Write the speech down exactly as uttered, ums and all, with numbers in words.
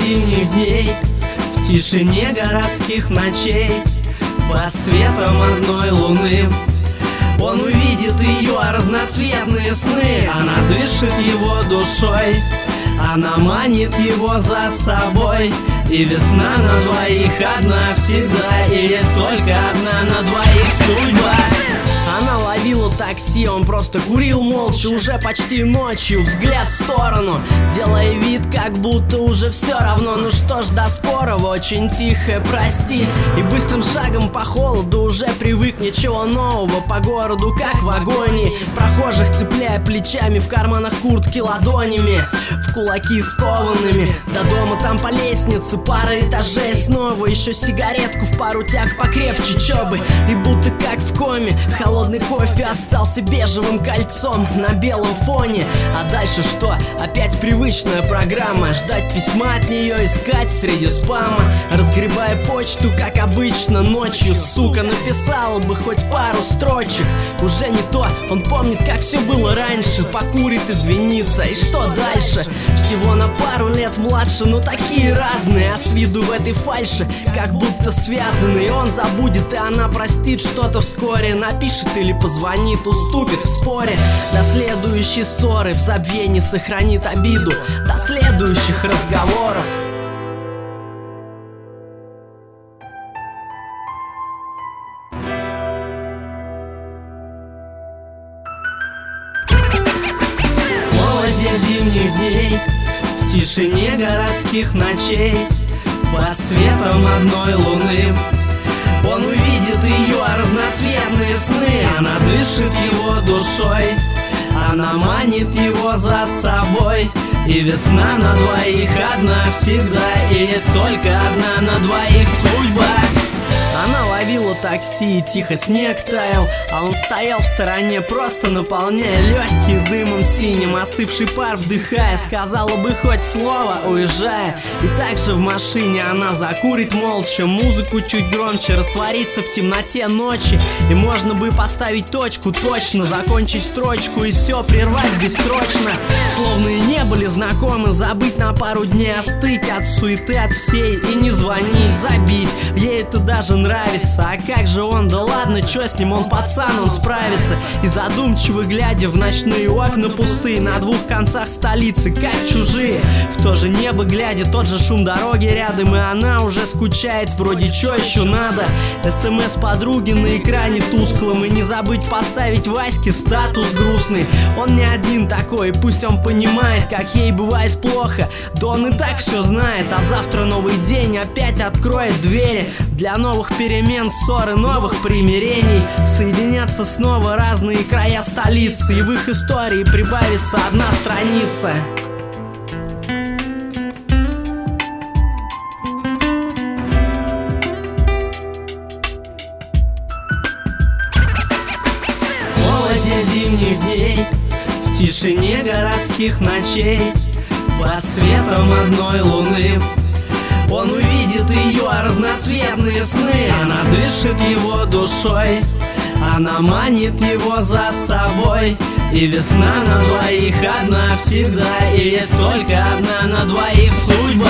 зимних дней, в тишине городских ночей, под светом одной луны он увидит ее разноцветные сны. Она дышит его душой, она манит его за собой. И весна на двоих одна всегда, и есть только одна на двоих судьба. Она ловила такси, он просто курил молча, уже почти ночью, взгляд в сторону, делая вид, как будто уже все равно. Ну что ж, до скорого, очень тихо, прости. И быстрым шагом по холоду уже привык, ничего нового по городу, как в агонии. Прохожих цепляя плечами, в карманах куртки ладонями, в кулаки скованными. До дома там по лестнице пара этажей, снова еще сигаретку в пару тяг покрепче, чё бы. И будто как в коме, холодный кофе остался бежевым кольцом на белом фоне. А дальше что? Опять привычная программа, ждать письма от нее, искать среди спама, разгребая почту, как обычно ночью. Сука, написала бы хоть пару строчек, уже не то. Он помнит, как все было раньше, покурит, извинится. И что дальше? Всего на пару лет младше, но такие разные, а с виду в этой фальше как будто связаны. И он забудет, и она простит что-то вскоре, напишет или позвонит, уступит в споре. До следующей ссоры в забвении сохранит обиду, до следующих разговоров. В холоде зимних дней, в тишине городских ночей, под светом одной луны он увидит ее разноцветные сны. Она дышит его душой, она манит его за собой. И весна на двоих одна всегда, и есть только одна на двоих судьба. Она ловила такси, и тихо снег таял, а он стоял в стороне, просто наполняя легкие дымом синим. Остывший пар вдыхая, сказала бы хоть слово, уезжая. И также в машине она закурит молча, музыку чуть громче, растворится в темноте ночи. И можно бы поставить точку, точно закончить строчку и все прервать бессрочно. Словно и не были знакомы, забыть на пару дней, остыть от суеты, от всей, и не звонить, забить. Ей это даже нравится. А как же он? Да ладно, чё с ним, он пацан, он справится. И задумчиво глядя в ночные окна пустые, на двух концах столицы, как чужие, в то же небо глядя, тот же шум дороги рядом. И она уже скучает, вроде чё еще надо. СМС подруги на экране тусклом, и не забыть поставить Ваське статус грустный. Он не один такой, пусть он понимает, как ей бывает плохо. Да он и так все знает, а завтра новый день опять откроет двери для новых перемен, ссор и новых примирений. Соединятся снова разные края столицы, и в их истории прибавится одна страница. В холоде зимних дней, в тишине городских ночей, под светом одной луны он увидит ее разноцветные сны. Она дышит его душой, она манит его за собой. И весна на двоих одна всегда, и есть только одна на двоих судьба.